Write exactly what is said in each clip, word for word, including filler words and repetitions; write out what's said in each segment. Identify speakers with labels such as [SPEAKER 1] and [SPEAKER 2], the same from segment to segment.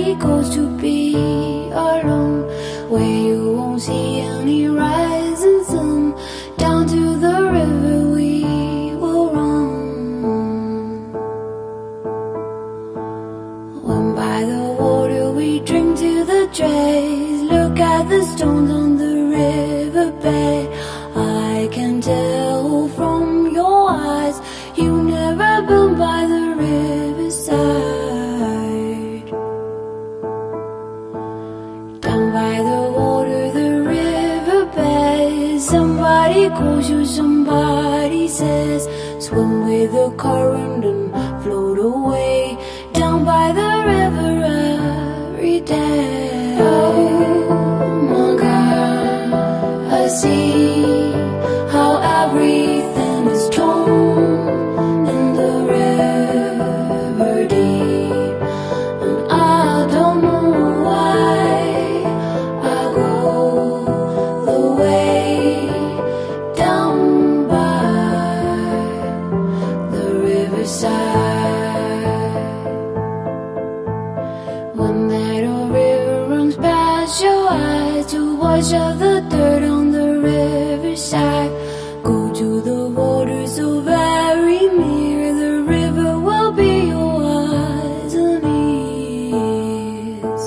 [SPEAKER 1] Somebody goes to be alone, where you won't see any rising sun. Down to the river we will run. When by the water we drink to the dregs. Look at the stones on the riverbed. I can tell from your eyes you never been by the riverside. Down by the water, the riverbed. Somebody calls you, somebody says, swim with the current and float away. Down by the river every day. Oh my God, I see how everything is torn in the river deep. And I don't know why I go the way down by the riverside. When that old river runs past your eyes to wash out the dirt on the riverside. Go to the water so very near. The river will be your eyes and ears.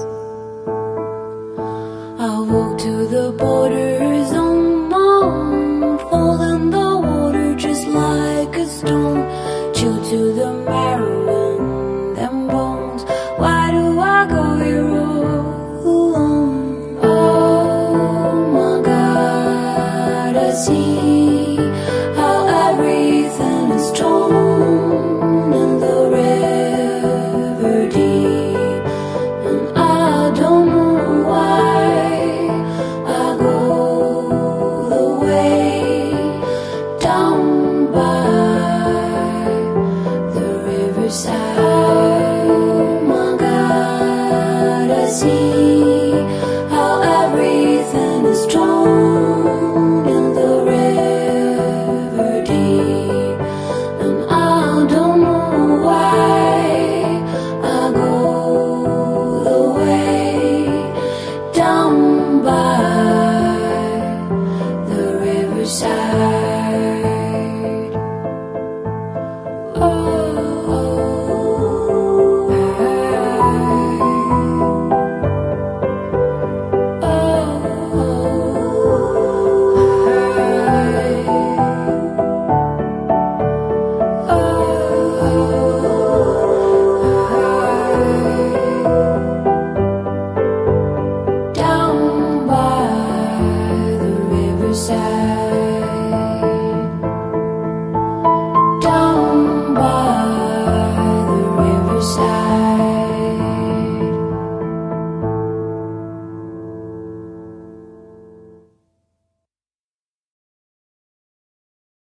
[SPEAKER 1] I'll walk to the borders on my own, fall in the water just like a stone. Chill to the marrow in them bones. Why do I go here all alone? Oh my God, I see how everything is torn in the river deep. And I don't know why I go the way down by the riverside. Oh my God, I see how everything is torn